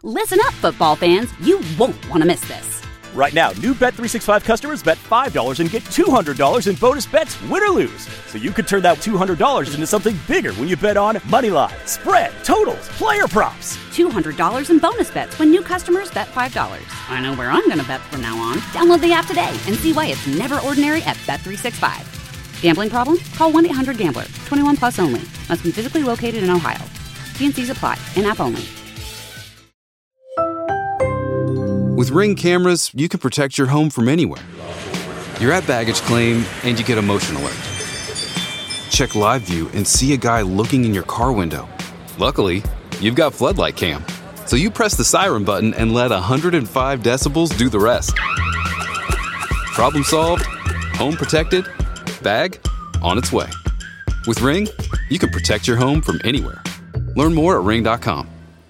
Listen up, football fans. You won't want to miss this. Right now, new Bet365 customers bet $5 and get $200 in bonus bets, win or lose. So you could turn that $200 into something bigger when you bet on money line, spread, totals, player props. $200 in bonus bets when new customers bet $5. I know where I'm going to bet from now on. Download the app today and see why it's never ordinary at Bet365. Gambling problem? Call 1-800-GAMBLER. 21 plus only. Must be physically located in Ohio. T&Cs apply. In-app only. With Ring cameras, you can protect your home from anywhere. You're at baggage claim, and you get a motion alert. Check live view and see a guy looking in your car window. Luckily, you've got Floodlight Cam. So you press the siren button and let 105 decibels do the rest. Problem solved, home protected, bag on its way. With Ring, you can protect your home from anywhere. Learn more at ring.com.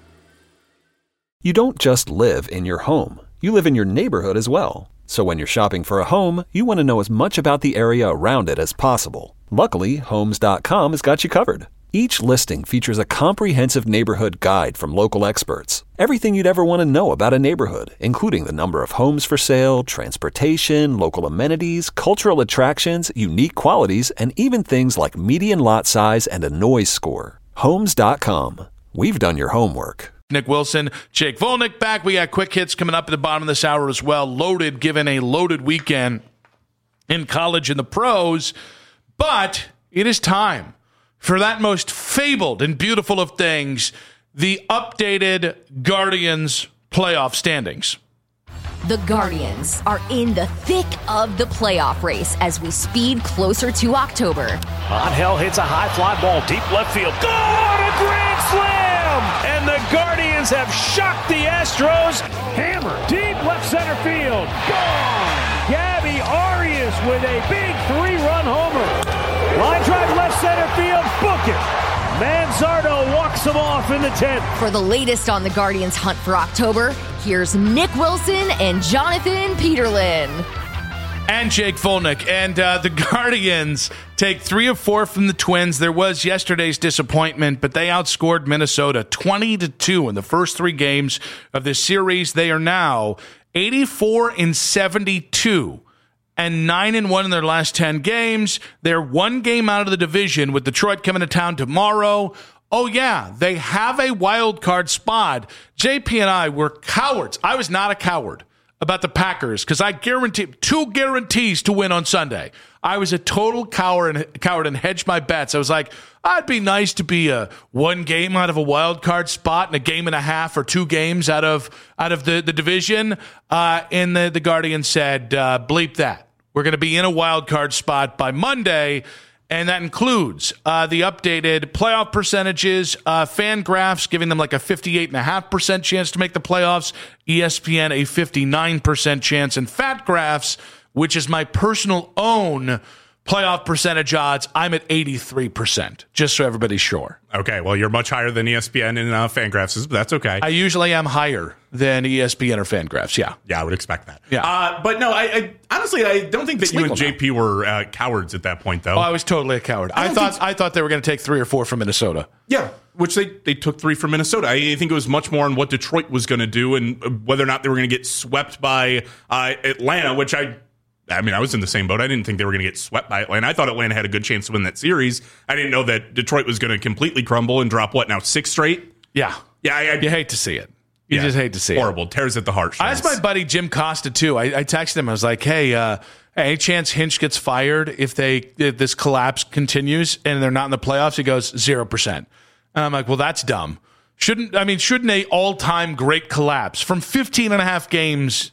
You don't just live in your home. You live in your neighborhood as well. So when you're shopping for a home, you want to know as much about the area around it as possible. Luckily, Homes.com has got you covered. Each listing features a comprehensive neighborhood guide from local experts. Everything you'd ever want to know about a neighborhood, including the number of homes for sale, transportation, local amenities, cultural attractions, unique qualities, and even things like median lot size and a noise score. Homes.com. We've done your homework. Nick Wilson, Jake Volnick back. We got quick hits coming up at the bottom of this hour as well. Loaded, given a loaded weekend in college and the pros. But it is time for that most fabled and beautiful of things, the updated Guardians playoff standings. The Guardians are in the thick of the playoff race as we speed closer to October. Angel hits a high fly ball deep left field. Gone! A grand slam! And the Guardians have shocked the Astros. Hammer deep left center field. Gone! Gabby Arias with a big 3-run homer. Line drive left center field. Book it. Manzardo walks them off in the 10th. For the latest on the Guardians' hunt for October, here's Nick Wilson and Jonathan Peterlin. And Jake Volnick. And the Guardians take 3 of 4 from the Twins. There was yesterday's disappointment, but they outscored Minnesota 20-2 in the first 3 games of this series. They are now 84-72. And 9-1 in their last 10 games. They're 1 game out of the division with Detroit coming to town tomorrow. Oh, yeah, they have a wild card spot. JP and I were cowards. I was not a coward about the Packers because I guarantee 2 guarantees to win on Sunday. I was a total coward and hedged my bets. I was like, I'd be nice to be a 1 game out of a wild card spot and a game and a half or 2 games out of the division. And the Guardians said, bleep that. We're going to be in a wild card spot by Monday, and that includes the updated playoff percentages, fan graphs giving them like a 58.5% chance to make the playoffs, ESPN a 59% chance, and Fat Graphs, which is my personal own playoff percentage odds, I'm at 83%, just so everybody's sure. Okay, well, you're much higher than ESPN and Fangraphs, but that's okay. I usually am higher than ESPN or Fangraphs, yeah. Yeah, I would expect that. Yeah. But no, I honestly, I don't think that you and JP were cowards at that point, though. Oh, I was totally a coward. I thought they were going to take 3 or 4 from Minnesota. Yeah, which they took 3 from Minnesota. I think it was much more on what Detroit was going to do and whether or not they were going to get swept by Atlanta, which I was in the same boat. I didn't think they were going to get swept by Atlanta. I thought Atlanta had a good chance to win that series. I didn't know that Detroit was going to completely crumble and drop, 6 straight? Yeah. Yeah, you hate to see it. You just hate to see horrible. It. Tears at the heart. I asked my buddy Jim Costa, too. I texted him. I was like, hey, any chance Hinch gets fired if this collapse continues and they're not in the playoffs? He goes, 0%. And I'm like, well, that's dumb. Shouldn't a all-time great collapse from 15 and a half games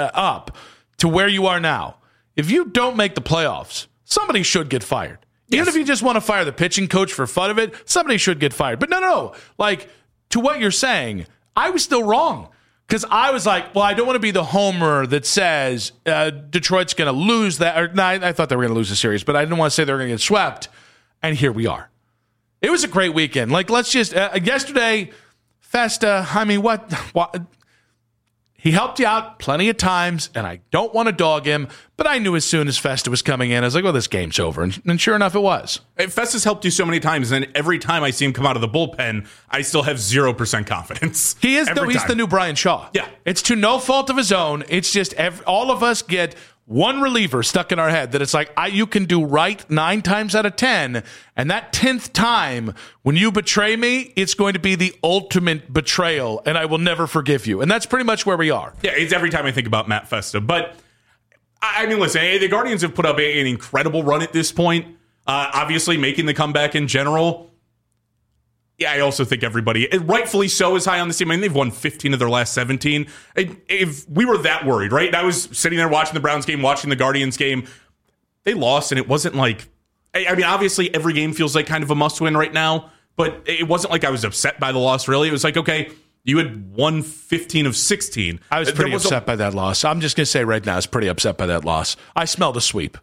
up to where you are now? If you don't make the playoffs, somebody should get fired. Even if you just want to fire the pitching coach for fun of it, somebody should get fired. But no. Like, to what you're saying, I was still wrong. Because I was like, well, I don't want to be the homer that says Detroit's going to lose that. I thought they were going to lose the series, but I didn't want to say they were going to get swept. And here we are. It was a great weekend. Like, let's just, yesterday, Festa, what? He helped you out plenty of times, and I don't want to dog him, but I knew as soon as Festa was coming in, I was like, well, this game's over. And sure enough, it was. Festa's helped you so many times, and every time I see him come out of the bullpen, I still have 0% confidence. He is, though, he's the new Brian Shaw. Yeah. It's to no fault of his own. It's just all of us get one reliever stuck in our head that it's like, you can do right 9 times out of 10, and that 10th time, when you betray me, it's going to be the ultimate betrayal, and I will never forgive you. And that's pretty much where we are. Yeah, it's every time I think about Matt Festa. But, I mean, listen, the Guardians have put up an incredible run at this point. Obviously, making the comeback in general. Yeah, I also think everybody, rightfully so, is high on this team. I mean, they've won 15 of their last 17. If we were that worried, right? I was sitting there watching the Browns game, watching the Guardians game. They lost, and it wasn't like, I mean, obviously every game feels like kind of a must-win right now, but it wasn't like I was upset by the loss, really. It was like, okay, you had won 15 of 16. I was pretty upset by that loss. I'm just going to say right now, I was pretty upset by that loss. I smelled a sweep.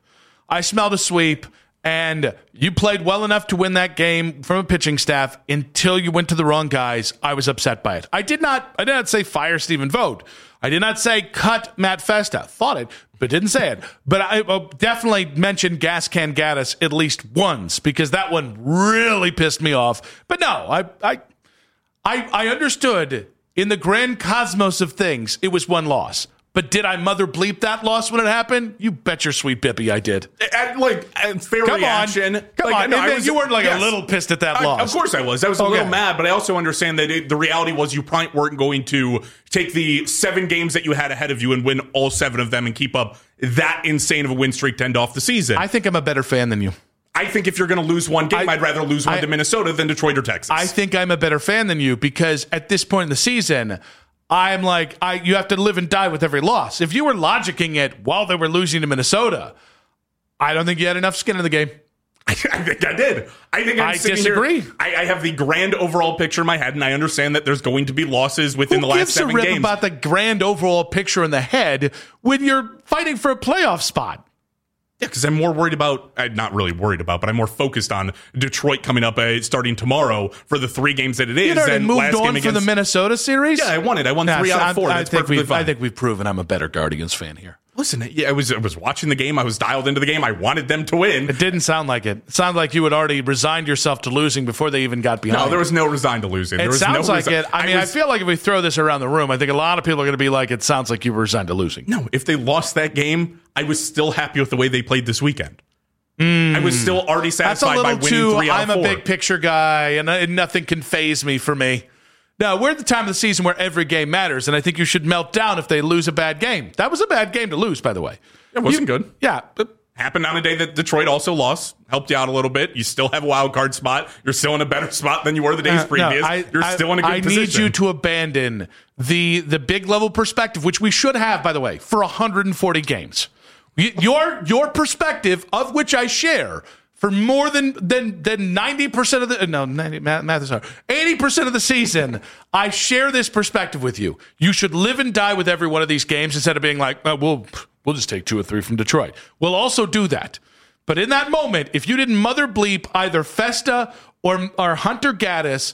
And you played well enough to win that game from a pitching staff until you went to the wrong guys. I was upset by it. I did not say fire Stephen Vogt. I did not say cut Matt Festa. Thought it, but didn't say it. But I definitely mentioned Gas Can Gaddis at least once because that one really pissed me off. But no, I understood in the grand cosmos of things, it was one loss. But did I mother bleep that loss when it happened? You bet your sweet Bippy I did. Fair reaction. Come on. You weren't a little pissed at that loss. Of course I was. I was a little mad, but I also understand that the reality was you probably weren't going to take the 7 games that you had ahead of you and win all 7 of them and keep up that insane of a win streak to end off the season. I think I'm a better fan than you. I think if you're going to lose one game, I'd rather lose one to Minnesota than Detroit or Texas. I think I'm a better fan than you because at this point in the season, I'm like, you have to live and die with every loss. If you were logicking it while they were losing to Minnesota, I don't think you had enough skin in the game. I think I did. I disagree. I have the grand overall picture in my head, and I understand that there's going to be losses within the last 7 games. Who gives a rip about the grand overall picture in the head when you're fighting for a playoff spot? Yeah, because I'm more worried about, not really worried about, but I'm more focused on Detroit coming up starting tomorrow for the 3 games that it is. You already moved on for the Minnesota series? Yeah, I won 3 out of 4. I think we've proven I'm a better Guardians fan here. Listen, I was watching the game. I was dialed into the game. I wanted them to win. It didn't sound like it. It sounded like you had already resigned yourself to losing before they even got behind. No, there was no resigned to losing. It sounds like it. I feel like if we throw this around the room, I think a lot of people are going to be like, it sounds like you were resigned to losing. No, if they lost that game, I was still happy with the way they played this weekend. I was still already satisfied by winning 3 out of 4. I'm a big picture guy, and nothing can faze me for me. No, we're at the time of the season where every game matters, and I think you should melt down if they lose a bad game. That was a bad game to lose, by the way. It wasn't good. Yeah. It happened on a day that Detroit also lost. Helped you out a little bit. You still have a wild card spot. You're still in a better spot than you were the days previous. You're still in a good position. I need you to abandon the big level perspective, which we should have, by the way, for 140 games. Your perspective, of which I share, for more than 90% of the math is hard. 80% of the season, I share this perspective with you. You should live and die with every one of these games instead of being like, we'll just take 2 or 3 from Detroit. We'll also do that. But in that moment, if you didn't mother bleep either Festa or Hunter Gaddis,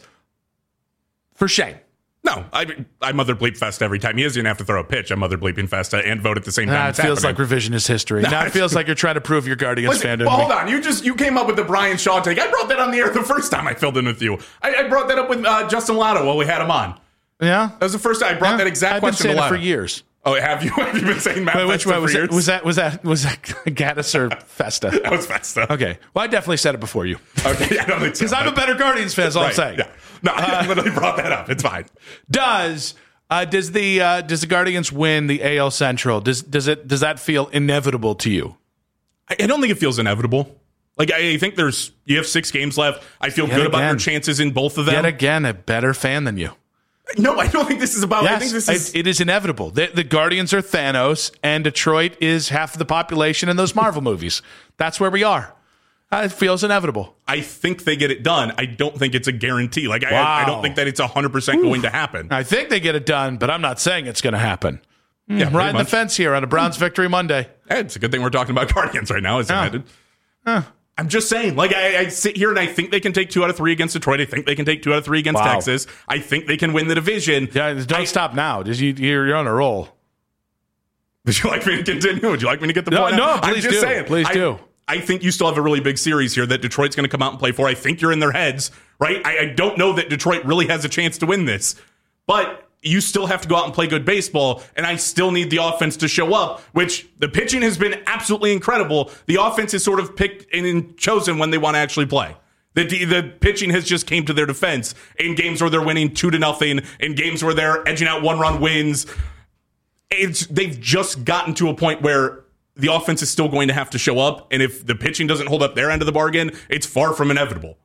for shame. No, I mother bleep Festa every time. He doesn't even have to throw a pitch. I mother bleeping Festa and vote at the same time. It feels like revisionist history. Now it feels like you're trying to prove your Guardians fandom. Well, hold on. You came up with the Brian Shaw take. I brought that on the air the first time I filled in with you. I brought that up with Justin Lotto while we had him on. Yeah? That was the first time I brought that exact question to Lotto. I've been saying it for years. Oh, have you? Have you been saying Matt Which Festa one for years? was that Gaddis or Festa? That was Festa. Okay. Well, I definitely said it before you. Okay, I don't think so. Because I'm a better Guardians fan, is all I'm saying. Yeah. No, I literally brought that up. It's fine. Does the Guardians win the AL Central? Does that feel inevitable to you? I don't think it feels inevitable. Like, I think you have 6 games left. I feel good about your chances in both of them. Yet again, a better fan than you. No, I don't think this is about. Yes, I think this is. It is inevitable. The Guardians are Thanos, and Detroit is half of the population in those Marvel movies. That's where we are. It feels inevitable. I think they get it done. I don't think it's a guarantee. Like, I don't think that it's 100% going to happen. I think they get it done, but I'm not saying it's going to happen. Yeah, riding the fence here on a Browns Victory Monday. Hey, it's a good thing we're talking about Guardians right now, isn't it? I'm just saying, like, I sit here and I think they can take 2 out of 3 against Detroit. I think they can take 2 out of 3 against Texas. I think they can win the division. Yeah, don't stop now. You're on a roll. Would you like me to continue? Would you like me to get the point? No, please do. Saying, please do. I think you still have a really big series here that Detroit's going to come out and play for. I think you're in their heads, right? I don't know that Detroit really has a chance to win this, but you still have to go out and play good baseball, and I still need the offense to show up, which the pitching has been absolutely incredible. The offense is sort of picked and chosen when they want to actually play. The pitching has just came to their defense in games where they're winning 2-0, in games where they're edging out 1-run wins. They've just gotten to a point where the offense is still going to have to show up, and if the pitching doesn't hold up their end of the bargain, it's far from inevitable.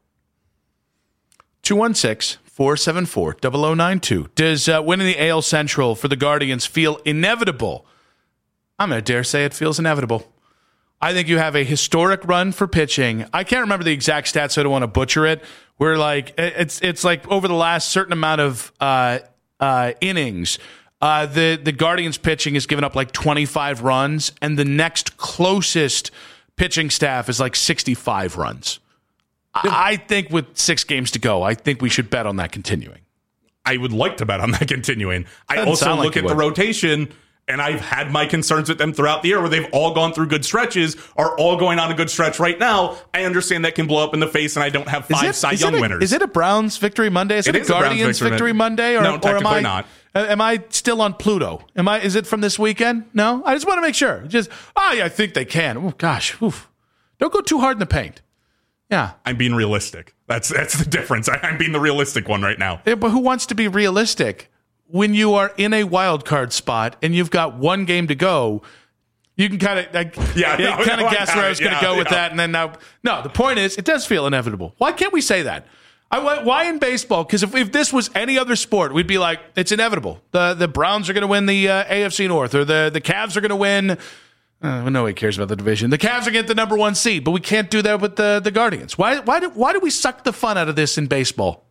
216-474-0092. Does winning the AL Central for the Guardians feel inevitable? I'm going to dare say it feels inevitable. I think you have a historic run for pitching. I can't remember the exact stats, so I don't want to butcher it. Where like it's like over the last certain amount of innings, the Guardians pitching has given up like 25 runs, and the next closest pitching staff is like 65 runs. I think with 6 games to go, I think we should bet on that continuing. I would like to bet on that continuing. I also look at the rotation, and I've had my concerns with them throughout the year where they've all gone through good stretches, are all going on a good stretch right now. I understand that can blow up in the face, and I don't have 5 Cy Young winners. Is it a Browns Victory Monday? Is it a Guardians Victory Monday? Or, no, technically or am not. Am I still on Pluto? Is it from this weekend? No? I just want to make sure. I think they can. Oh, gosh. Oof. Don't go too hard in the paint. Yeah. I'm being realistic. That's the difference. I'm being the realistic one right now. Yeah, but who wants to be realistic? When you are in a wild card spot and you've got 1 game to go, you can kind of guess where I was going to go with that. And then now, no, the point is, it does feel inevitable. Why can't we say that? Why in baseball? Because if this was any other sport, we'd be like, it's inevitable. The Browns are going to win the AFC North, or the Cavs are going to win. Nobody cares about the division. The Cavs are getting the number 1 seed, but we can't do that with the Guardians. Why do we suck the fun out of this in baseball?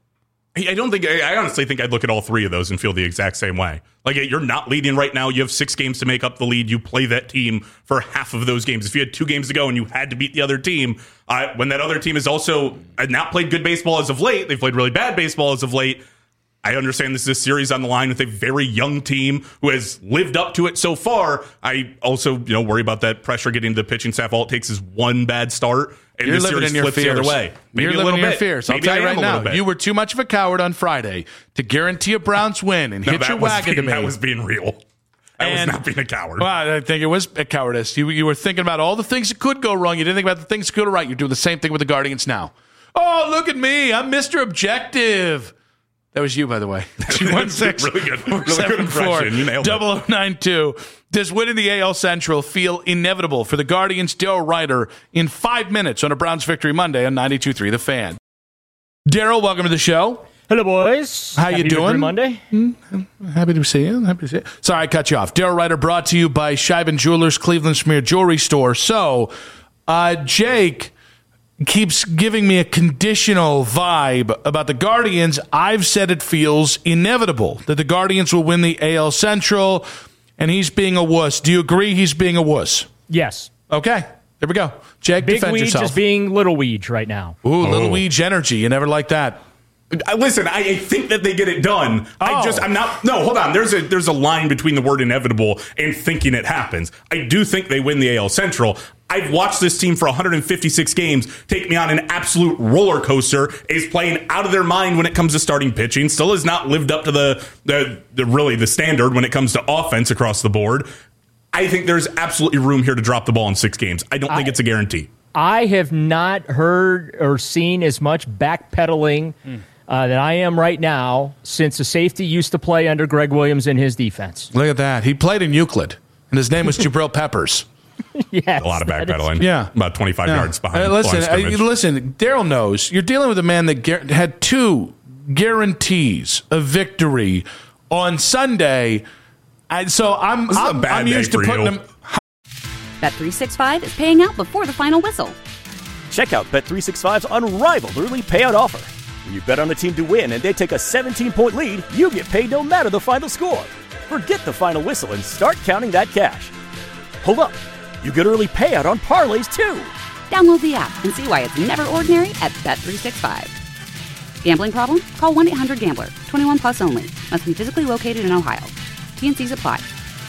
I honestly think I'd look at all 3 of those and feel the exact same way. Like, you're not leading right now. You have 6 games to make up the lead. You play that team for half of those games. If you had 2 games to go and you had to beat the other team, when that other team has also not played good baseball as of late, they've played really bad baseball as of late. I understand this is a series on the line with a very young team who has lived up to it so far. I also, worry about that pressure getting to the pitching staff. All it takes is 1 bad start, and the series flips the other way. Maybe You're living in your fears. I'll tell you right now, you were too much of a coward on Friday to guarantee a Browns win and hit your wagon to me. That was being real. I was not being a coward. Well, I think it was a cowardice. You were thinking about all the things that could go wrong. You didn't think about the things that could go right. You're doing the same thing with the Guardians now. Oh, look at me. I'm Mr. Objective. That was you, by the way. 216 really good impression. You nailed it. 0092. Does winning the AL Central feel inevitable for the Guardians? Daryl Ryder in 5 minutes on a Browns Victory Monday on 92.3 The Fan. Daryl, welcome to the show. Hello, boys. How you doing? Monday. Happy to see you. Sorry, I cut you off. Daryl Ryder brought to you by Scheiben Jewelers, Cleveland's premier jewelry store. So, Jake keeps giving me a conditional vibe about the Guardians. I've said it feels inevitable that the Guardians will win the AL Central, and he's being a wuss. Do you agree he's being a wuss? Yes. Okay, there we go. Jake, Big defend Weege yourself. is being Little Weege right now. Ooh, Little Weege energy. You never like that. Listen, I think that they get it done. I'm not. No, hold on. There's a line between the word inevitable and thinking it happens. I do think they win the AL Central. I've watched this team for 156 games take me on an absolute roller coaster, is playing out of their mind when it comes to starting pitching, still has not lived up to the standard when it comes to offense across the board. I think there's absolutely room here to drop the ball in 6 games. I don't think it's a guarantee. I have not heard or seen as much backpedaling that I am right now since a safety used to play under Greg Williams in his defense. Look at that. He played in Euclid, and his name was Jabril Peppers. Yes, a lot of backpedaling. Yeah. About 25 yards behind. Listen, Daryl knows. You're dealing with a man that had 2 guarantees of victory on Sunday. And so I'm used to putting them. Bet365 is paying out before the final whistle. Check out Bet365's unrivaled early payout offer. When you bet on a team to win and they take a 17-point lead, you get paid no matter the final score. Forget the final whistle and start counting that cash. Hold up. You get early payout on parlays, too. Download the app and see why it's never ordinary at Bet365. Gambling problem? Call 1-800-GAMBLER. 21 plus only. Must be physically located in Ohio. T&Cs apply.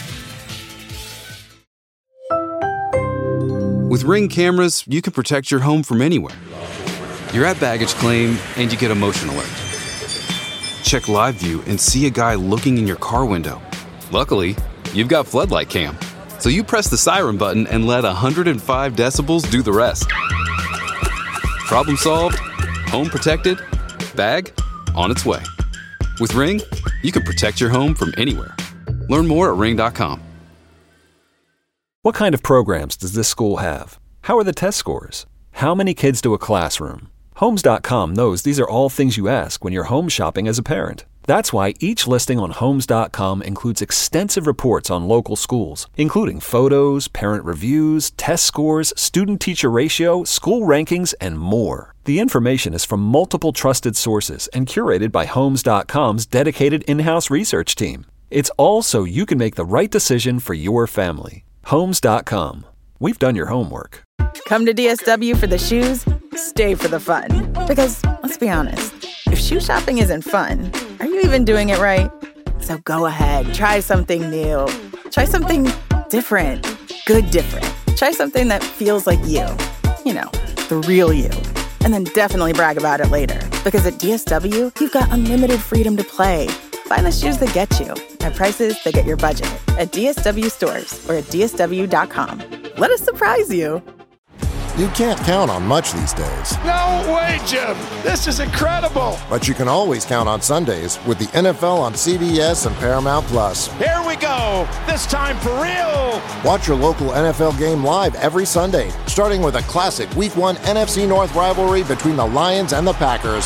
With Ring cameras, you can protect your home from anywhere. You're at baggage claim and you get a motion alert. Check live view and see a guy looking in your car window. Luckily, you've got Floodlight Cam. So you press the siren button and let 105 decibels do the rest. Problem solved, home protected, bag on its way. With Ring, you can protect your home from anywhere. Learn more at ring.com. What kind of programs does this school have? How are the test scores? How many kids do a classroom? Homes.com knows these are all things you ask when you're home shopping as a parent. That's why each listing on Homes.com includes extensive reports on local schools, including photos, parent reviews, test scores, student-teacher ratio, school rankings, and more. The information is from multiple trusted sources and curated by Homes.com's dedicated in-house research team. It's all so you can make the right decision for your family. Homes.com. We've done your homework. Come to DSW for the shoes, stay for the fun. Because, let's be honest, if shoe shopping isn't fun, are you even doing it right? So go ahead, try something new. Try something different. Good different. Try something that feels like you. You know, the real you. And then definitely brag about it later. Because at DSW, you've got unlimited freedom to play. Find the shoes that get you at prices that get your budget at DSW stores or at DSW.com. Let us surprise you. You can't count on much these days. No way, Jim. This is incredible. But you can always count on Sundays with the NFL on CBS and Paramount Plus. Here we go. This time for real. Watch your local NFL game live every Sunday, starting with a classic Week 1 NFC North rivalry between the Lions and the Packers.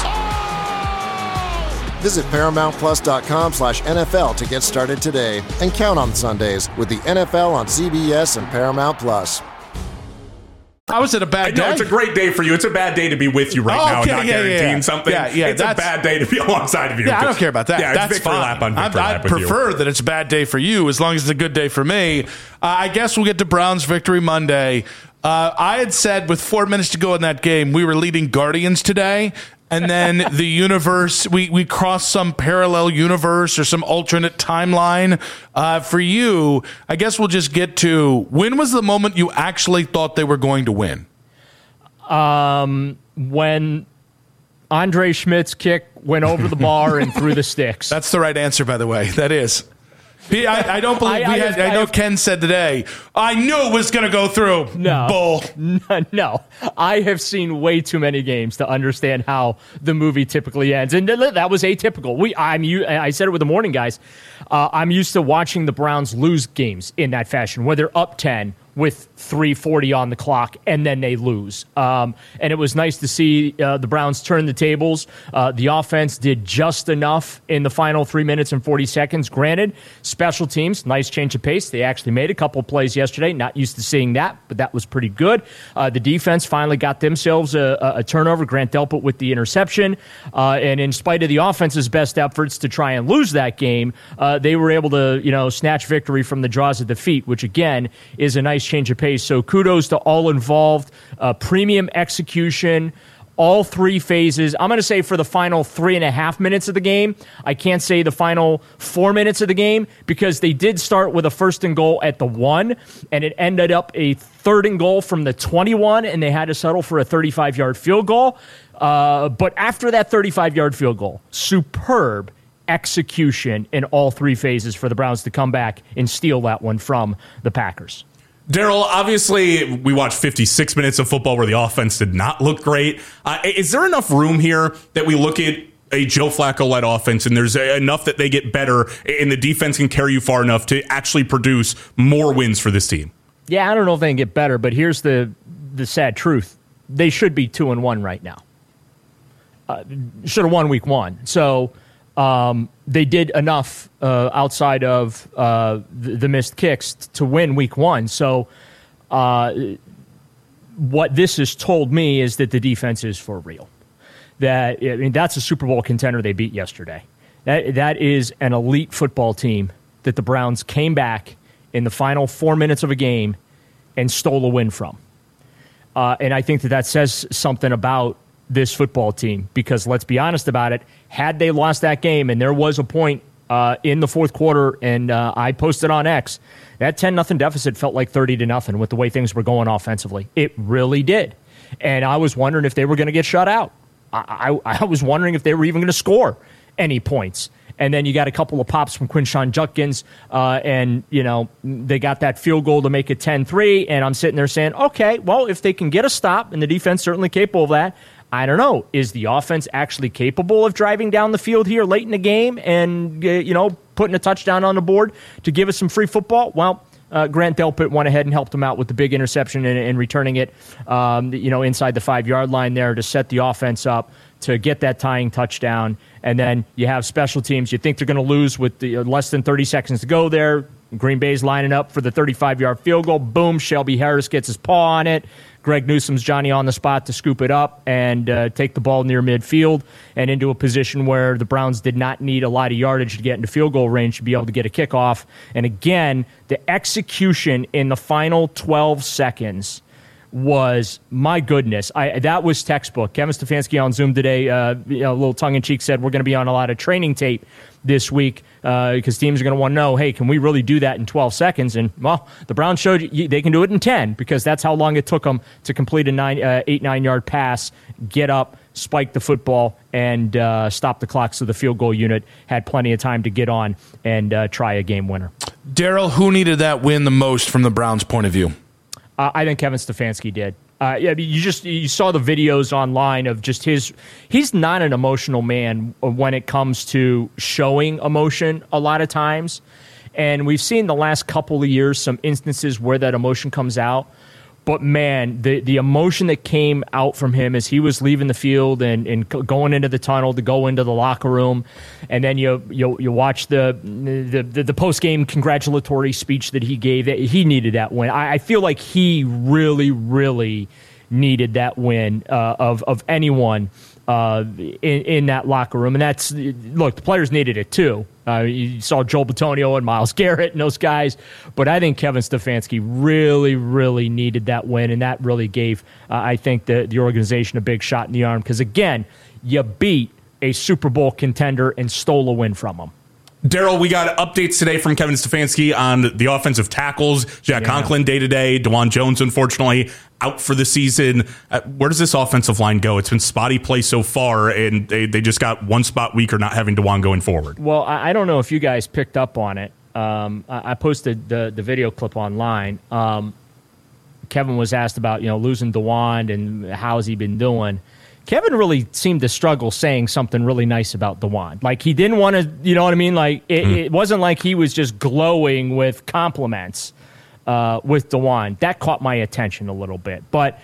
Visit ParamountPlus.com/NFL to get started today and count on Sundays with the NFL on CBS and Paramount Plus. I was at a bad day. No, it's a great day for you. It's a bad day to be with you right now, not guaranteeing something. It's a bad day to be alongside of you. Yeah, I don't care about that. Yeah, that's victory fine. lap on victory lap I with prefer you. that it's a bad day for you as long as it's a good day for me. I guess we'll get to Browns Victory Monday. I had said with 4 minutes to go in that game, we were leading Guardians today. And then the universe, we crossed some parallel universe or some alternate timeline. For you, I guess we'll just get to, when was the moment you actually thought they were going to win? When Andre Schmidt's kick went over the bar and through the sticks. That's the right answer, by the way. That is. I don't believe I know Ken said today, I knew it was going to go through. No. Bull. No. I have seen way too many games to understand how the movie typically ends. And that was atypical. I said it with the morning guys. I'm used to watching the Browns lose games in that fashion, where they're up 10 with 3:40 on the clock, and then they lose. And it was nice to see the Browns turn the tables. The offense did just enough in the final 3 minutes and 40 seconds. Granted, special teams, nice change of pace. They actually made a couple of plays yesterday. Not used to seeing that, but that was pretty good. The defense finally got themselves a turnover. Grant Delpit with the interception. And in spite of the offense's best efforts to try and lose that game, they were able to, snatch victory from the jaws of defeat, which, again, is a nice change of pace. So kudos to all involved. Premium execution, all three phases. I'm going to say for the final 3.5 minutes of the game. I can't say the final 4 minutes of the game because they did start with a 1st and goal at the 1, and it ended up a 3rd and goal from the 21, and they had to settle for a 35-yard field goal. But after that 35-yard field goal, superb execution in all three phases for the Browns to come back and steal that one from the Packers. Daryl, obviously, we watched 56 minutes of football where the offense did not look great. Is there enough room here that we look at a Joe Flacco-led offense and there's enough that they get better and the defense can carry you far enough to actually produce more wins for this team? Yeah, I don't know if they can get better, but here's the sad truth. They should be 2-1 right now. Should have won week 1. So they did enough outside of the missed kicks to win week 1. So what this has told me is that the defense is for real. That's a Super Bowl contender they beat yesterday. That is an elite football team that the Browns came back in the final 4 minutes of a game and stole a win from. And I think that says something about this football team, because let's be honest about it. Had they lost that game, and there was a point in the fourth quarter, and I posted on X, that 10-0 deficit felt like 30-0 with the way things were going offensively. It really did. And I was wondering if they were going to get shut out. I was wondering if they were even going to score any points. And then you got a couple of pops from Quinshon Judkins, and, they got that field goal to make it 10-3, and I'm sitting there saying, okay, well, if they can get a stop, and the defense certainly capable of that, I don't know. Is the offense actually capable of driving down the field here late in the game and, putting a touchdown on the board to give us some free football? Well, Grant Delpit went ahead and helped him out with the big interception and returning it, inside the 5-yard line there to set the offense up to get that tying touchdown. And then you have special teams. You think they're going to lose with less than 30 seconds to go there. Green Bay's lining up for the 35-yard field goal. Boom, Shelby Harris gets his paw on it. Greg Newsom's Johnny on the spot to scoop it up and take the ball near midfield and into a position where the Browns did not need a lot of yardage to get into field goal range to be able to get a kickoff. And again, the execution in the final 12 seconds was, my goodness, that was textbook. Kevin Stefanski on Zoom today, a little tongue-in-cheek, said we're going to be on a lot of training tape this week because teams are going to want to know, hey, can we really do that in 12 seconds? And, well, the Browns showed you they can do it in 10 because that's how long it took them to complete a 8-9-yard pass, get up, spike the football, and stop the clock so the field goal unit had plenty of time to get on and try a game winner. Daryl, who needed that win the most from the Browns' point of view? I think Kevin Stefanski did. You saw the videos online of just he's not an emotional man when it comes to showing emotion a lot of times. And we've seen the last couple of years some instances where that emotion comes out. But, man, the emotion that came out from him as he was leaving the field and going into the tunnel to go into the locker room, and then you watch the post-game congratulatory speech that he gave, he needed that win. I feel like he really, really needed that win of anyone in that locker room. And look, the players needed it too. You saw Joel Bitonio and Myles Garrett and those guys, but I think Kevin Stefanski really, really needed that win, and that really gave, I think, the organization a big shot in the arm because, again, you beat a Super Bowl contender and stole a win from them. Daryl, we got updates today from Kevin Stefanski on the offensive tackles. Jack Conklin day-to-day. DeJuan Jones, unfortunately, out for the season. Where does this offensive line go? It's been spotty play so far, and they just got one spot weaker not having DeJuan going forward. Well, I don't know if you guys picked up on it. I posted the video clip online. Kevin was asked about losing DeJuan and how's he been doing. Kevin really seemed to struggle saying something really nice about DeJuan. Like, he didn't want to, you know what I mean? Like, it wasn't like he was just glowing with compliments with DeJuan. That caught my attention a little bit. But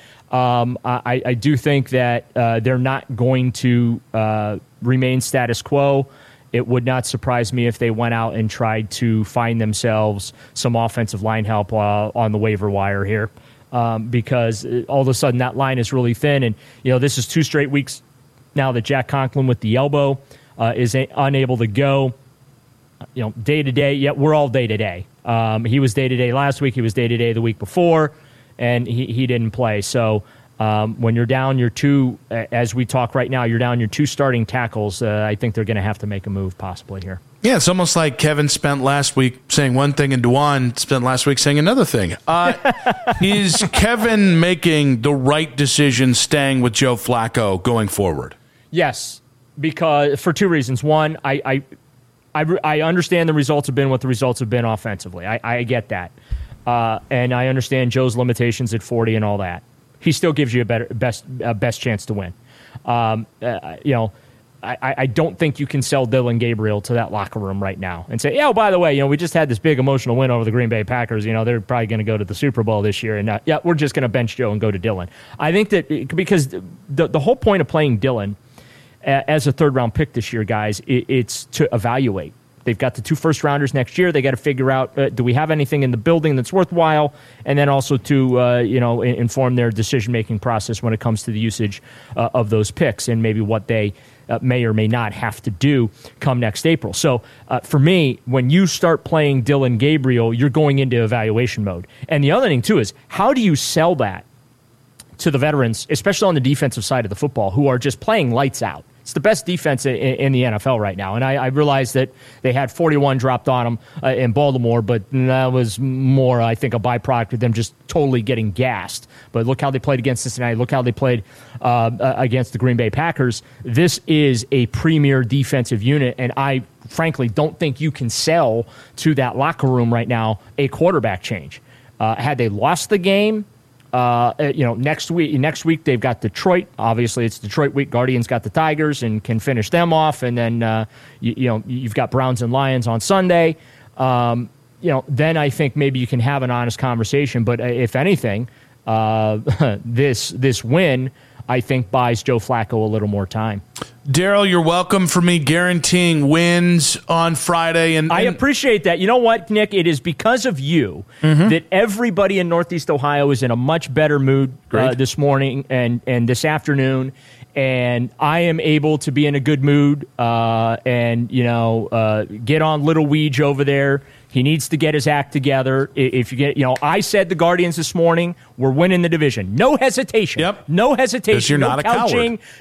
I do think that they're not going to remain status quo. It would not surprise me if they went out and tried to find themselves some offensive line help on the waiver wire here. Because all of a sudden that line is really thin. And, this is 2 straight weeks now that Jack Conklin with the elbow is unable to go, day-to-day. Yeah, we're all day-to-day. He was day-to-day last week. He was day-to-day the week before, and he didn't play. So when you're down your 2, as we talk right now, you're down your 2 starting tackles, I think they're going to have to make a move possibly here. Yeah, it's almost like Kevin spent last week saying one thing and DeJuan spent last week saying another thing. Is Kevin making the right decision staying with Joe Flacco going forward? Yes, because for 2 reasons. One, I understand the results have been what the results have been offensively. I get that. And I understand Joe's limitations at 40 and all that. He still gives you a best chance to win. I don't think you can sell Dillon Gabriel to that locker room right now and say, by the way, we just had this big emotional win over the Green Bay Packers. They're probably going to go to the Super Bowl this year. And we're just going to bench Joe and go to Dillon. I think that because the whole point of playing Dillon as a 3rd-round pick this year, guys, it's to evaluate. They've got the 2 first-rounders next year. They got to figure out, do we have anything in the building that's worthwhile? And then also to, inform their decision-making process when it comes to the usage of those picks and maybe what they may or may not have to do come next April. So for me, when you start playing Dillon Gabriel, you're going into evaluation mode. And the other thing, too, is how do you sell that to the veterans, especially on the defensive side of the football, who are just playing lights out. It's the best defense in the NFL right now. And I realized that they had 41 dropped on them in Baltimore, but that was more, I think, a byproduct of them just totally getting gassed. But look how they played against Cincinnati. Look how they played against the Green Bay Packers. This is a premier defensive unit, and I frankly don't think you can sell to that locker room right now a quarterback change. Had they lost the game, next week they've got Detroit. Obviously, it's Detroit week. Guardians got the Tigers and can finish them off, and then you've got Browns and Lions on Sunday. Then I think maybe you can have an honest conversation. But if anything, this win, I think, buys Joe Flacco a little more time. Daryl, you're welcome for me guaranteeing wins on Friday. And I appreciate that. You know what, Nick? It is because of you that everybody in Northeast Ohio is in a much better mood this morning and this afternoon. And I am able to be in a good mood and get on Little Weege over there. He needs to get his act together. If you get, I said the Guardians this morning were winning the division. No hesitation. Yep. No hesitation. Because you're not a couching, coward.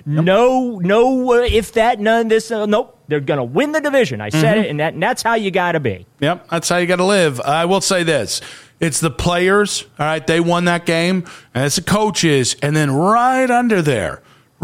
No, if that, none, this, nope. They're going to win the division. I said it, and that's how you got to be. Yep, that's how you got to live. I will say this. It's the players, all right, they won that game, and it's the coaches, and then right under there,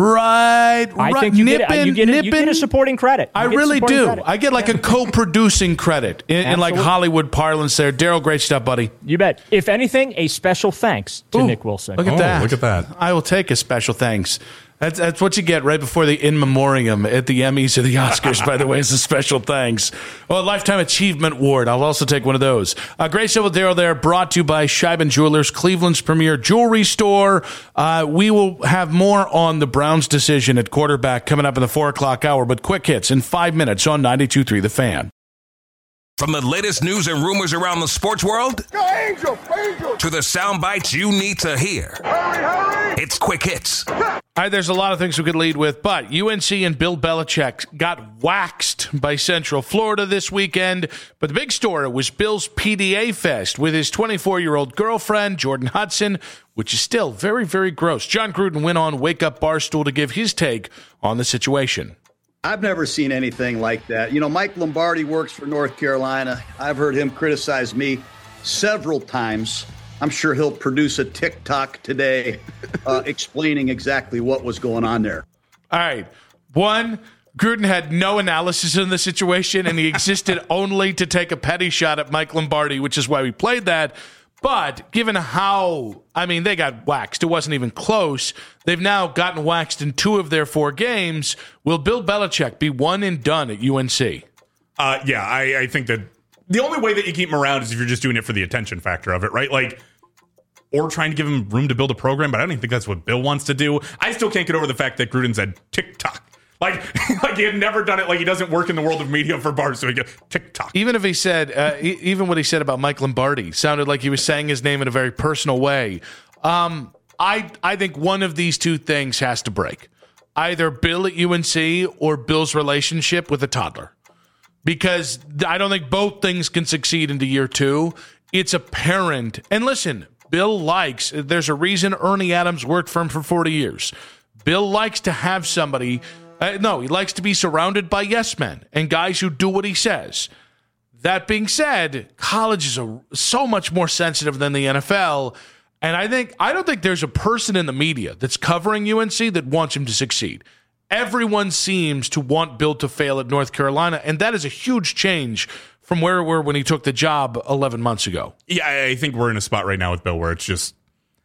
I think you get a supporting credit. I really do. Credit. I get like a co-producing credit in like Hollywood parlance there. Daryl, great stuff, buddy. You bet. If anything, a special thanks to Nick Wilson. Look at that. Look at that. I will take a special thanks. That's what you get right before the in memoriam at the Emmys or the Oscars, by the way, is a special thanks. Oh, a Lifetime Achievement Award. I'll also take one of those. Great show with Daryl there, brought to you by Scheiben Jewelers, Cleveland's premier jewelry store. We will have more on the Browns' decision at quarterback coming up in the 4 o'clock hour, but quick hits in 5 minutes on 92.3 The Fan. From the latest news and rumors around the sports world Angel. To the sound bites you need to hear. Hurry. It's Quick Hits. All right, there's a lot of things we could lead with, but UNC and Bill Belichick got waxed by Central Florida this weekend. But the big story was Bill's PDA Fest with his 24-year-old girlfriend, Jordan Hudson, which is still very, very gross. John Gruden went on Wake Up Barstool to give his take on the situation. I've never seen anything like that. Mike Lombardi works for North Carolina. I've heard him criticize me several times. I'm sure he'll produce a TikTok today explaining exactly what was going on there. All right. One, Gruden had no analysis in the situation, and he existed only to take a petty shot at Mike Lombardi, which is why we played that. But given how, they got waxed. It wasn't even close. They've now gotten waxed in 2 of their 4 games. Will Bill Belichick be one and done at UNC? I think that the only way that you keep him around is if you're just doing it for the attention factor of it, right? Or trying to give him room to build a program, but I don't even think that's what Bill wants to do. I still can't get over the fact that Gruden said TikTok. Like he had never done it. Like he doesn't work in the world of media for bars, so he goes TikTok. Even if he said, even what he said about Mike Lombardi sounded like he was saying his name in a very personal way. I think one of these 2 things has to break. Either Bill at UNC or Bill's relationship with a toddler. Because I don't think both things can succeed into year 2. It's apparent. And listen, Bill there's a reason Ernie Adams worked for him for 40 years. Bill likes to have somebody... he likes to be surrounded by yes men and guys who do what he says. That being said, college is so much more sensitive than the NFL, and I don't think there's a person in the media that's covering UNC that wants him to succeed. Everyone seems to want Bill to fail at North Carolina, and that is a huge change from where we were when he took the job 11 months ago. Yeah, I think we're in a spot right now with Bill where it's just...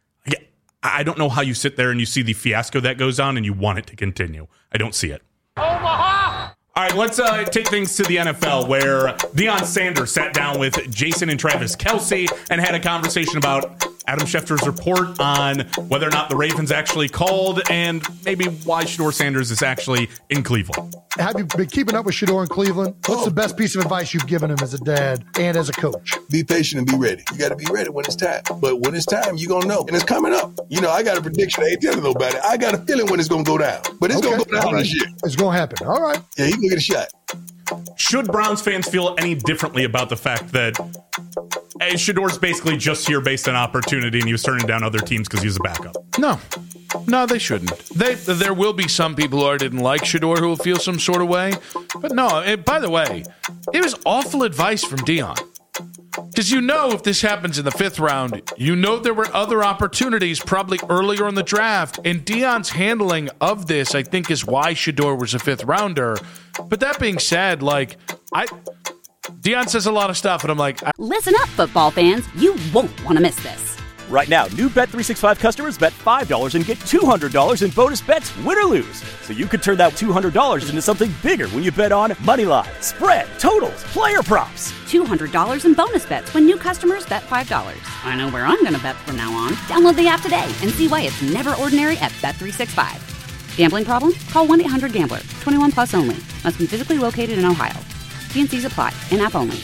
I don't know how you sit there and you see the fiasco that goes on and you want it to continue. I don't see it. Omaha! All right, let's take things to the NFL, where Deion Sanders sat down with Jason and Travis Kelce and had a conversation about Adam Schefter's report on whether or not the Ravens actually called and maybe why Shedeur Sanders is actually in Cleveland. Have you been keeping up with Shedeur in Cleveland? What's the best piece of advice you've given him as a dad and as a coach? Be patient and be ready. You got to be ready when it's time. But when it's time, you're going to know. And it's coming up. I got a prediction. I ain't telling nobody. I got a feeling when it's going to go down. But it's going to go down this year. It's going to happen. All right. Yeah, he can get a shot. Should Browns fans feel any differently about the fact that Shedeur's basically just here based on opportunity and he was turning down other teams because he was a backup? No. No, they shouldn't. There will be some people who didn't like Shedeur who will feel some sort of way. But no, by the way, it was awful advice from Deion. Because if this happens in the 5th round, there were other opportunities probably earlier in the draft. And Deion's handling of this, I think, is why Shedeur was a 5th rounder. But that being said, Deion says a lot of stuff, and I'm like... Listen up, football fans. You won't want to miss this. Right now, new Bet365 customers bet $5 and get $200 in bonus bets, win or lose. So you could turn that $200 into something bigger when you bet on moneyline, spread, totals, player props. $200 in bonus bets when new customers bet $5. I know where I'm going to bet from now on. Download the app today and see why it's never ordinary at Bet365. Gambling problem? Call 1-800-GAMBLER. 21 plus only. Must be physically located in Ohio. T&Cs apply. In-app only.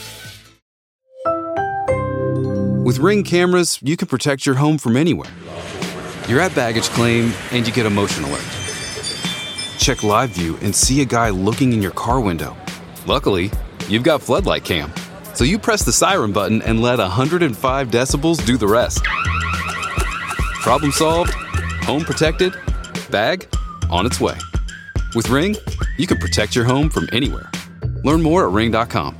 With Ring cameras, you can protect your home from anywhere. You're at baggage claim and you get a motion alert. Check live view and see a guy looking in your car window. Luckily, you've got floodlight cam. So you press the siren button and let 105 decibels do the rest. Problem solved, home protected, bag on its way. With Ring, you can protect your home from anywhere. Learn more at ring.com.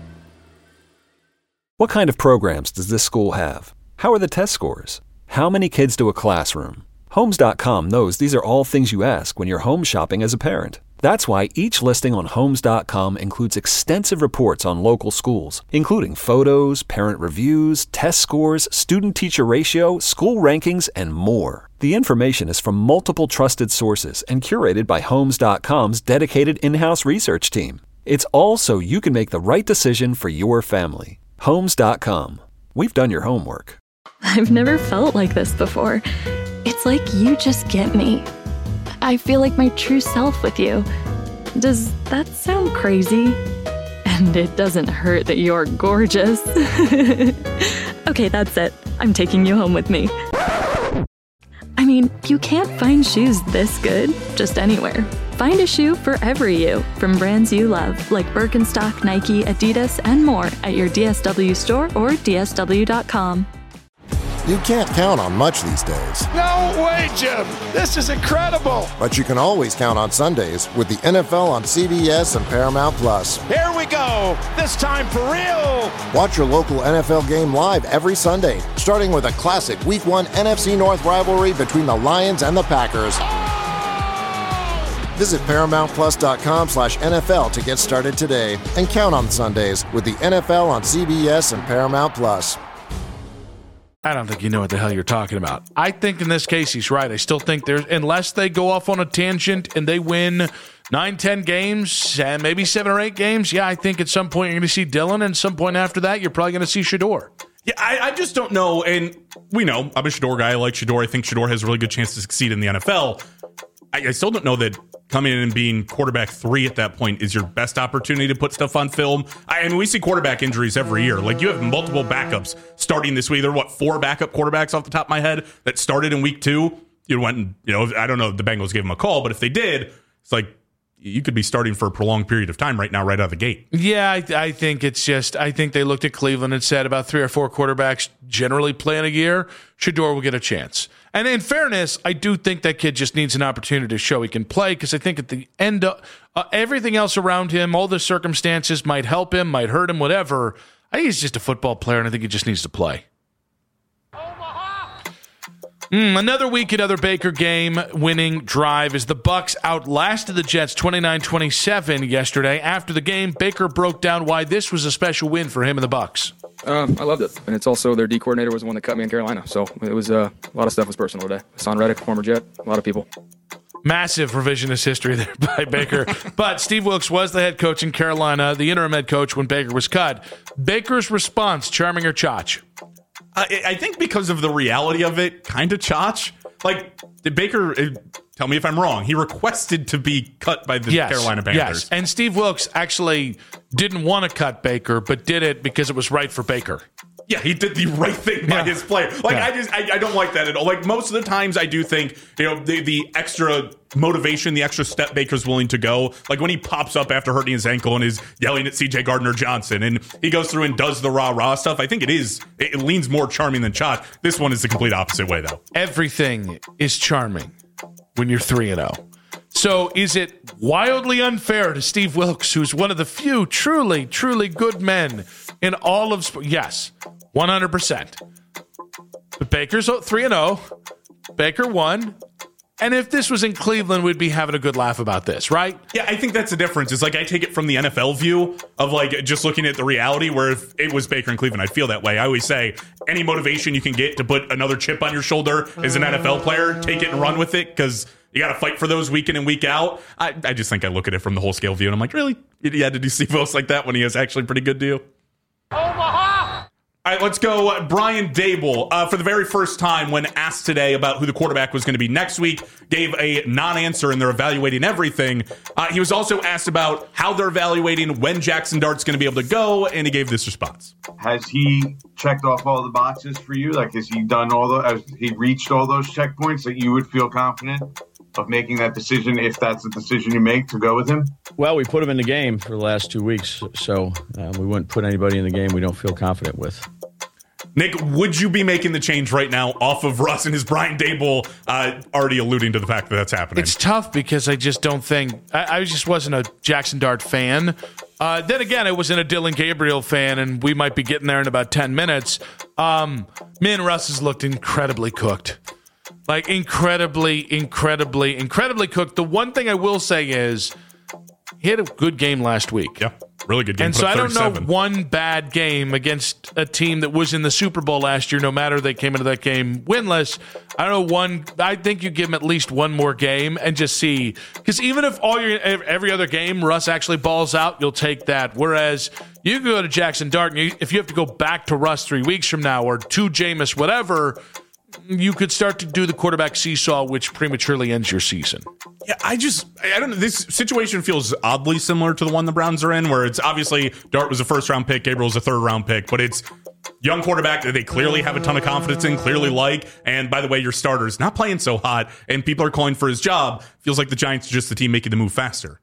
What kind of programs does this school have? How are the test scores? How many kids do a classroom? Homes.com knows these are all things you ask when you're home shopping as a parent. That's why each listing on Homes.com includes extensive reports on local schools, including photos, parent reviews, test scores, student-teacher ratio, school rankings, and more. The information is from multiple trusted sources and curated by Homes.com's dedicated in-house research team. It's all so you can make the right decision for your family. Homes.com. We've done your homework. I've never felt like this before. It's like you just get me. I feel like my true self with you. Does that sound crazy? And it doesn't hurt that you're gorgeous. Okay, that's it. I'm taking you home with me. I mean, you can't find shoes this good just anywhere. Find a shoe for every you from brands you love, like Birkenstock, Nike, Adidas, and more at your DSW store or DSW.com. You can't count on much these days. No way, Jim. This is incredible. But you can always count on Sundays with the NFL on CBS and Paramount Plus. Here we go. This time for real. Watch your local NFL game live every Sunday, starting with a classic Week 1 NFC North rivalry between the Lions and the Packers. Visit ParamountPlus.com/NFL to get started today and count on Sundays with the NFL on CBS and Paramount Plus. I don't think you know what the hell you're talking about. I think in this case he's right. I still think unless they go off on a tangent and they win 9-10 games and maybe 7 or 8 games, I think at some point you're going to see Dillon, and at some point after that you're probably going to see Shedeur. Yeah, I just don't know, and we know I'm a Shedeur guy. I like Shedeur. I think Shedeur has a really good chance to succeed in the NFL. I still don't know that coming in and being quarterback 3 at that point is your best opportunity to put stuff on film. And we see quarterback injuries every year. Like, you have multiple backups starting this week. There are, 4 backup quarterbacks off the top of my head that started in week 2? You went and, I don't know if the Bengals gave them a call, but if they did, it's like you could be starting for a prolonged period of time right now, right out of the gate. Yeah, I think it's just, I think they looked at Cleveland and said about 3 or 4 quarterbacks generally playing a year, Shedeur will get a chance. And in fairness, I do think that kid just needs an opportunity to show he can play, because I think at the end of everything else around him, all the circumstances might help him, might hurt him, whatever. I think he's just a football player, and I think he just needs to play. Another week, another Baker game-winning drive as the Bucs outlasted the Jets 29-27 yesterday. After the game, Baker broke down why this was a special win for him and the Bucs. I loved it, and it's also their D coordinator was the one that cut me in Carolina, so it was a lot of stuff was personal today. Hassan Reddick, former Jet, a lot of people. Massive revisionist history there by Baker. But Steve Wilks was the head coach in Carolina, the interim head coach when Baker was cut. Baker's response, charming or chotch? I think because of the reality of it, kind of chotch. Like, did Baker, tell me if I'm wrong, he requested to be cut by the Carolina Panthers. Yes, and Steve Wilks actually didn't want to cut Baker, but did it because it was right for Baker. Yeah, he did the right thing by his player. Like, I don't like that at all. Like, most of the times I do think, the extra motivation, the extra step Baker's willing to go. Like, when he pops up after hurting his ankle and is yelling at CJ Gardner-Johnson and he goes through and does the rah-rah stuff, I think it leans more charming than chotch. This one is the complete opposite way, though. Everything is charming when you're 3-0. So is it wildly unfair to Steve Wilks, who's one of the few truly, truly good men in all of sports? Yes, 100%. But Baker's 3-0. Baker won. And if this was in Cleveland, we'd be having a good laugh about this, right? Yeah, I think that's the difference. It's like I take it from the NFL view of like just looking at the reality, where if it was Baker in Cleveland, I'd feel that way. I always say any motivation you can get to put another chip on your shoulder as an NFL player, take it and run with it, because you got to fight for those week in and week out. I just think I look at it from the whole scale view, and I'm like, really? You had to do Steve Wilks like that when he has actually a pretty good deal? All right, let's go. Brian Daboll, for the very first time when asked today about who the quarterback was going to be next week, gave a non-answer, and they're evaluating everything. He was also asked about how they're evaluating when Jackson Dart's going to be able to go, and he gave this response. Has he checked off all the boxes for you? Like, has he done has he reached all those checkpoints that you would feel confident of making that decision, if that's the decision you make, to go with him? Well, we put him in the game for the last 2 weeks, so we wouldn't put anybody in the game we don't feel confident with. Nick, would you be making the change right now off of Russ, and is Brian Daboll already alluding to the fact that that's happening? It's tough because I just don't think – I just wasn't a Jackson Dart fan. Then again, I wasn't a Dylan Gabriel fan, and we might be getting there in about 10 minutes. Me and Russ has looked incredibly cooked. Like, incredibly cooked. The one thing I will say is he had a good game last week. Yeah, really good game. And so I don't know one bad game against a team that was in the Super Bowl last year, no matter they came into that game winless. I don't know one. I think you give him at least one more game and just see. Because even if every other game Russ actually balls out, you'll take that. Whereas you can go to Jackson Dart, and if you have to go back to Russ 3 weeks from now or to Jameis, whatever, you could start to do the quarterback seesaw, which prematurely ends your season. Yeah, I don't know. This situation feels oddly similar to the one the Browns are in, where it's obviously Dart was a first-round pick, Gabriel was a third-round pick, but it's young quarterback that they clearly have a ton of confidence in, clearly like, and by the way, your starter's not playing so hot, and people are calling for his job. Feels like the Giants are just the team making the move faster.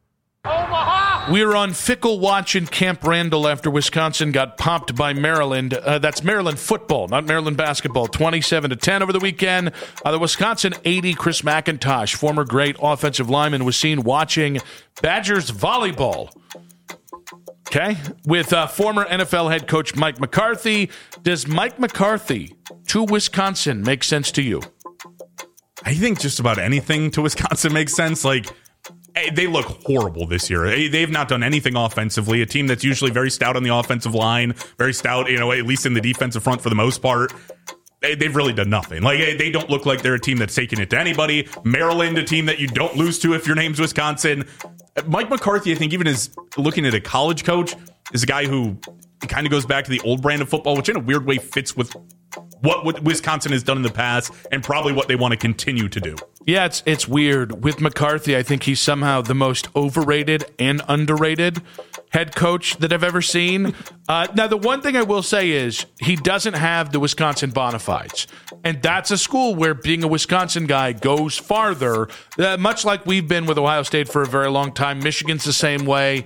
We were on Fickle watch in Camp Randall after Wisconsin got popped by Maryland. That's Maryland football, not Maryland basketball. 27-10 over the weekend. The Wisconsin 80, Chris McIntosh, former great offensive lineman, was seen watching Badgers volleyball. Okay, with former NFL head coach Mike McCarthy. Does Mike McCarthy to Wisconsin make sense to you? I think just about anything to Wisconsin makes sense. Like, they look horrible this year. They've not done anything offensively. A team that's usually very stout on the offensive line, very stout, at least in the defensive front for the most part. They've really done nothing. Like, they don't look like they're a team that's taking it to anybody. Maryland, a team that you don't lose to if your name's Wisconsin. Mike McCarthy, I think, even as looking at a college coach, is a guy who kind of goes back to the old brand of football, which in a weird way fits with what Wisconsin has done in the past and probably what they want to continue to do. Yeah, it's weird. With McCarthy, I think he's somehow the most overrated and underrated head coach that I've ever seen. Now, the one thing I will say is he doesn't have the Wisconsin bona fides. And that's a school where being a Wisconsin guy goes farther, much like we've been with Ohio State for a very long time. Michigan's the same way.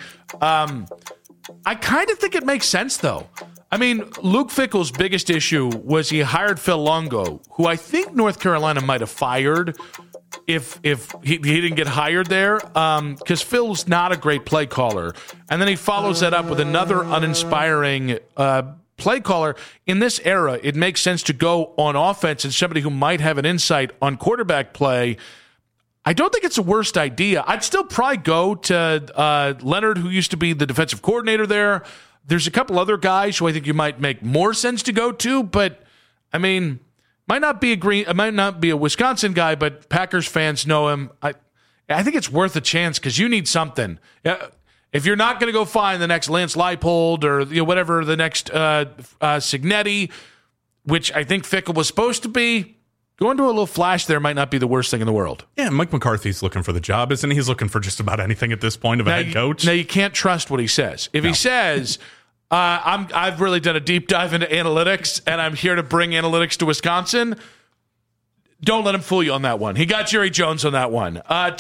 I kind of think it makes sense, though. I mean, Luke Fickell's biggest issue was he hired Phil Longo, who I think North Carolina might have fired if he didn't get hired there, because Phil's not a great play caller. And then he follows that up with another uninspiring play caller. In this era, it makes sense to go on offense and somebody who might have an insight on quarterback play. I don't think it's the worst idea. I'd still probably go to Leonard, who used to be the defensive coordinator there. There's a couple other guys who I think you might make more sense to go to, but I mean, might not be a Wisconsin guy, but Packers fans know him. I think it's worth a chance because you need something. If you're not going to go find the next Lance Leipold or whatever the next Cignetti, which I think Fickell was supposed to be, going to a little flash there might not be the worst thing in the world. Yeah, Mike McCarthy's looking for the job, isn't he? He's looking for just about anything at this point of a head coach. Now, you can't trust what he says. If he says, I've really done a deep dive into analytics, and I'm here to bring analytics to Wisconsin, don't let him fool you on that one. He got Jerry Jones on that one.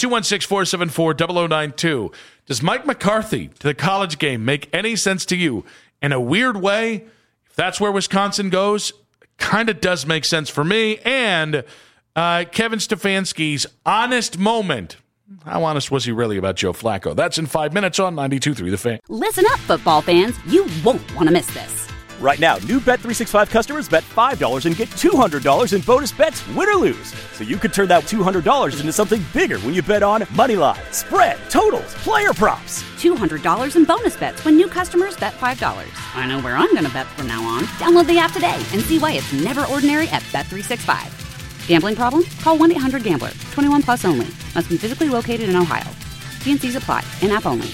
216-474-0092. Does Mike McCarthy to the college game make any sense to you? In a weird way, if that's where Wisconsin goes, kind of does make sense for me. And Kevin Stefanski's honest moment. How honest was he really about Joe Flacco? That's in 5 minutes on 92.3 The Fan. Listen up, football fans. You won't want to miss this. Right now, new Bet365 customers bet $5 and get $200 in bonus bets, win or lose. So you could turn that $200 into something bigger when you bet on moneyline, spread, totals, player props. $200 in bonus bets when new customers bet $5. I know where I'm going to bet from now on. Download the app today and see why it's never ordinary at Bet365. Gambling problem? Call 1-800-GAMBLER. 21 plus only. Must be physically located in Ohio. T&Cs apply. In-app only.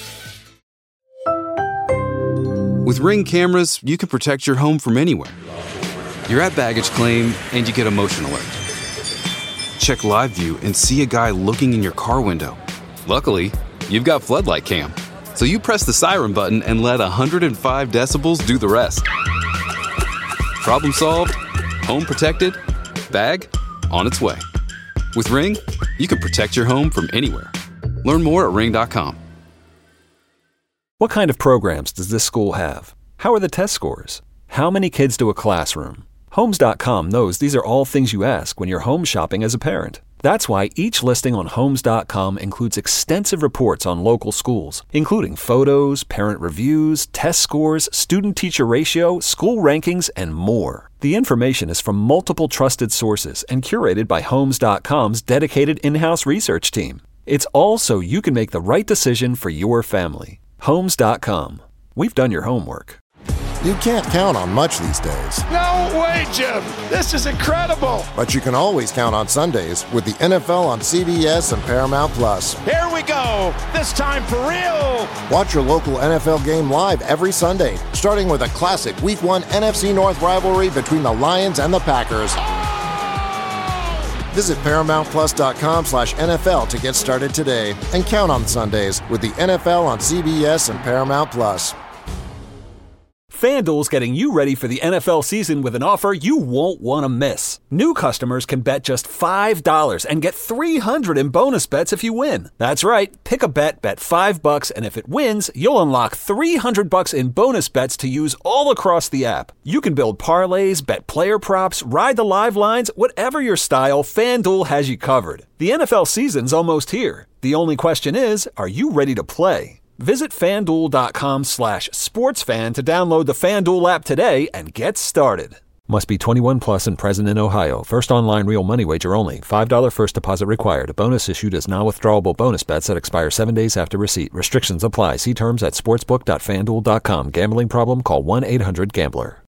With Ring cameras, you can protect your home from anywhere. You're at baggage claim and you get a motion alert. Check live view and see a guy looking in your car window. Luckily, you've got Floodlight Cam. So you press the siren button and let 105 decibels do the rest. Problem solved, home protected, bag on its way. With Ring, you can protect your home from anywhere. Learn more at ring.com. What kind of programs does this school have? How are the test scores? How many kids do a classroom? Homes.com knows these are all things you ask when you're home shopping as a parent. That's why each listing on Homes.com includes extensive reports on local schools, including photos, parent reviews, test scores, student-teacher ratio, school rankings, and more. The information is from multiple trusted sources and curated by Homes.com's dedicated in-house research team. It's all so you can make the right decision for your family. Homes.com. We've done your homework. You can't count on much these days. No way, Jim. This is incredible. But you can always count on Sundays with the NFL on CBS and Paramount Plus. Here we go. This time for real. Watch your local NFL game live every Sunday, starting with a classic Week 1 NFC North rivalry between the Lions and the Packers. Visit ParamountPlus.com/NFL to get started today and count on Sundays with the NFL on CBS and Paramount Plus. FanDuel's getting you ready for the NFL season with an offer you won't want to miss. New customers can bet just $5 and get $300 in bonus bets if you win. That's right. Pick a bet $5, and if it wins, you'll unlock $300 in bonus bets to use all across the app. You can build parlays, bet player props, ride the live lines, whatever your style, FanDuel has you covered. The NFL season's almost here. The only question is, are you ready to play? Visit FanDuel.com/sportsfan to download the FanDuel app today and get started. Must be 21 plus and present in Ohio. First online real money wager only. $5 first deposit required. Bonus issued as non-withdrawable bonus bets that expire 7 days after receipt. Restrictions apply. See terms at sportsbook.fanduel.com. Gambling problem? Call 1-800-GAMBLER.